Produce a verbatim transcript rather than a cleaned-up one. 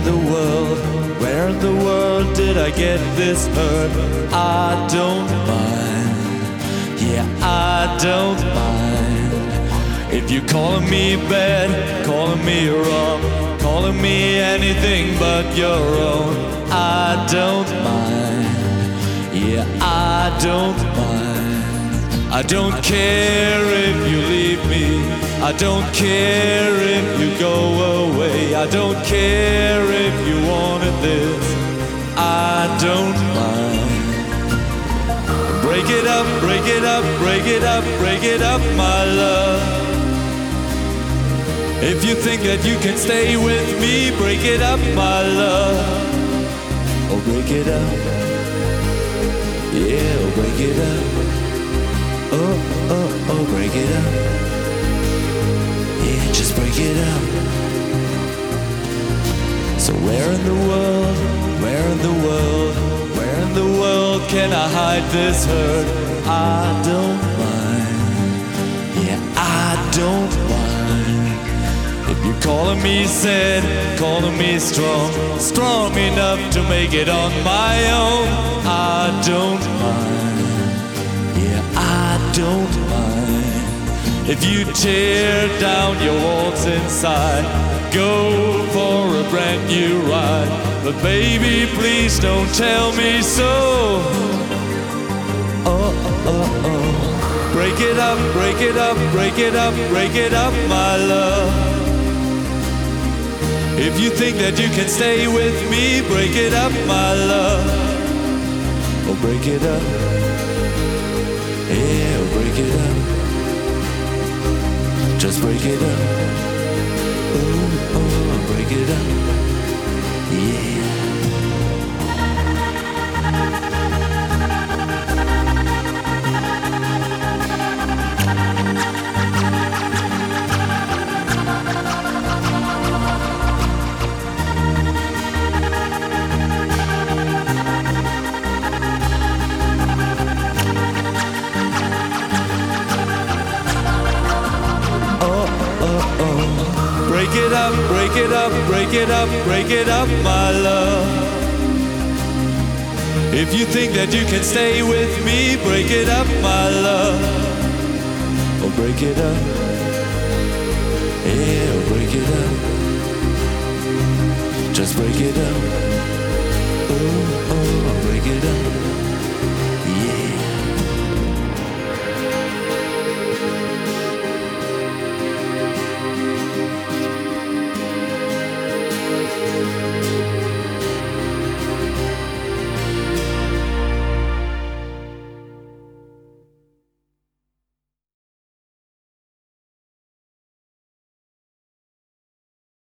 in the world, where in the world did I get this hurt? I don't mind, yeah, I don't mind. If you're calling me bad, calling me wrong, calling me anything but your own, I don't mind, yeah, I don't mind. I don't care if you leave me, I don't care if you go away, I don't care if you wanted this, I don't mind. Break it up, break it up, break it up, break it up, my love. If you think that you can stay with me, break it up, my love. Oh, break it up, yeah, oh, break it up. Oh, oh, oh, break it up. Yeah, just break it up. So where in the world, where in the world, where in the world can I hide this hurt? I don't mind, yeah, I don't mind. If you're calling me sad, calling me strong, strong enough to make it on my own, I don't mind, I don't mind. If you tear down your walls inside, go for a brand new ride. But baby, please don't tell me so. Oh, oh, oh. Break it up, break it up, break it up, break it up, my love. If you think that you can stay with me, break it up, my love. Oh, break it up. Yeah, break it up. Just break it up. Oh, oh, break it up. Yeah. Break it up, break it up, break it up, break it up, my love. If you think that you can stay with me, break it up, my love. Oh, break it up. Yeah, break it up. Just break it up.